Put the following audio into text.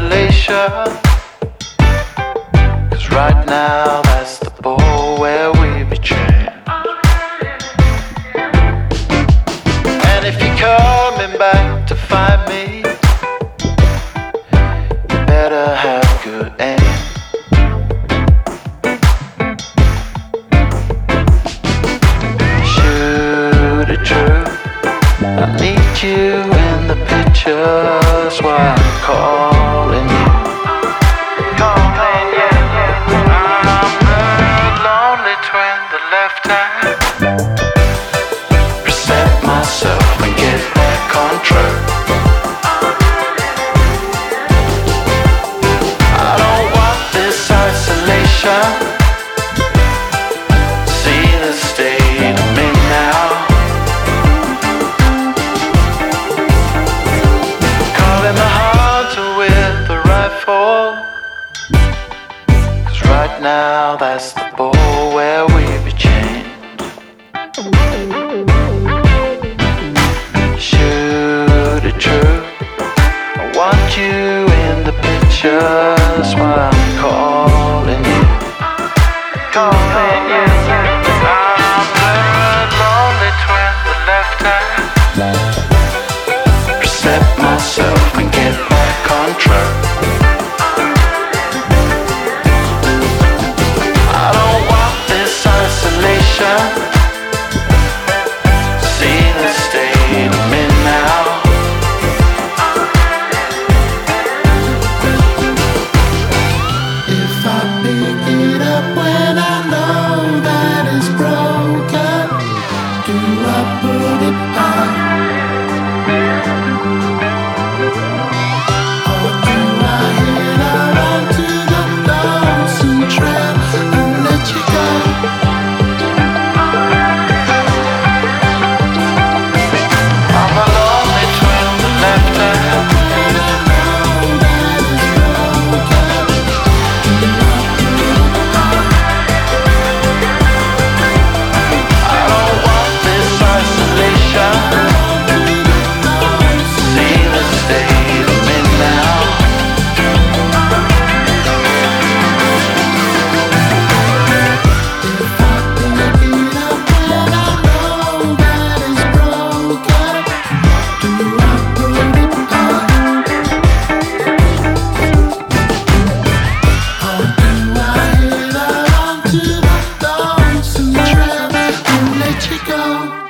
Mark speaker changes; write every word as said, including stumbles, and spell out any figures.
Speaker 1: isolation. Cause right now that's the ball where we be trained. And if you're coming back to find me, you better have good aim. Shoot it true, I need you in the picture, that's why I'm calling you. Calling you. I'm the lonely twin, the left hand. Reset myself and get back on track. I don't want this isolation. See the state I'm in now. Calling the hunter with the rifle. Cause right now that's the ball where we be chained. Shoot it true, I want you in the picture, that's why I'm calling you. Calling you. I'm the lonely twin, the left hand. Reset myself and get back on track. I don't want this isolation. See the state I'm in now.
Speaker 2: If I pick it up when I know that it's broken, do I put it back? Or do I head out onto the lonesome trail and let you go?
Speaker 1: I'm a lonely twin, the left hand.
Speaker 2: When I know that it's broken, do I put it back?
Speaker 1: I don't want this isolation. See the state I'm in now.
Speaker 2: If I pick it up when I know that it's broken, do I put it back? Or do I head out onto the lonesome trail and let you go?